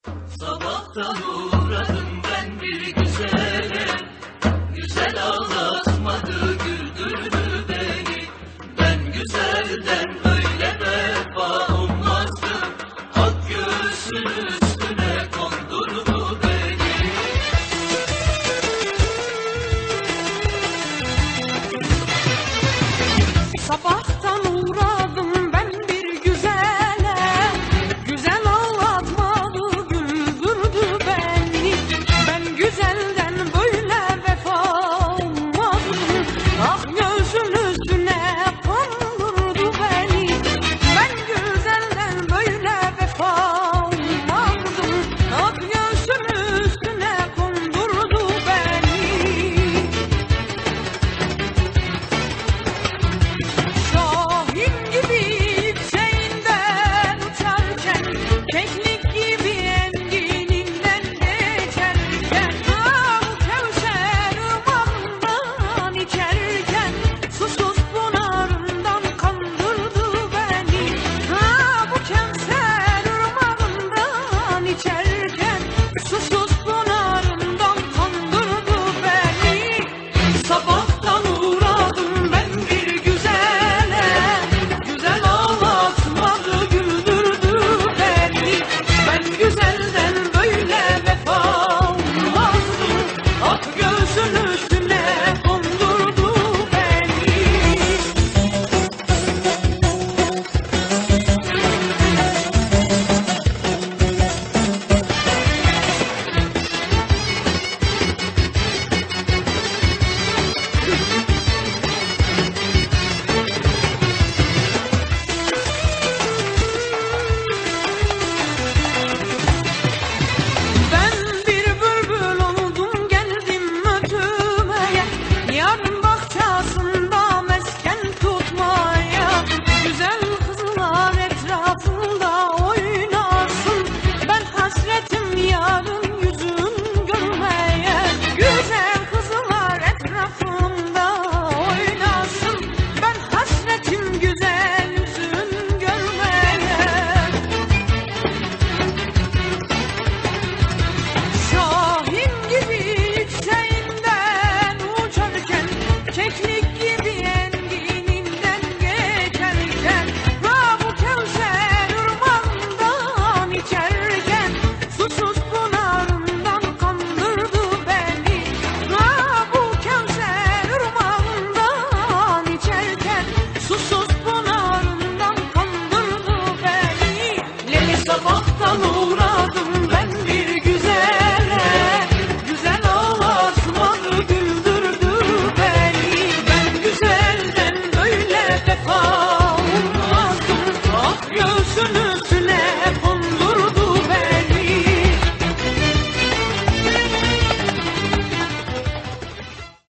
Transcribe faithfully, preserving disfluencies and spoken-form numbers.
Sabahtan uğradım ben bir güzele, güzel ağlatmadı, güldürdü beni. Ben güzelden böyle vefa ummazdım, ak göğsünün üstüne kondurdu beni. Sabahtan uğradım ben bir güzele, güzel ağlatmadı, güldürdü beni. Ben güzelden böyle vefa ummazdım, ah göğsün üstüne kondurdu beni. Ben güzelden böyle vefa ummazdım, ah göğsün üstüne kondurdu beni. Şahin gibi yükseğinden uçarken, keklik gibi engininden geçerken, ah Kevser ırmağından içerken, susuz pınarından kandırdı beni. Ah bu Kevser ırmağından içerken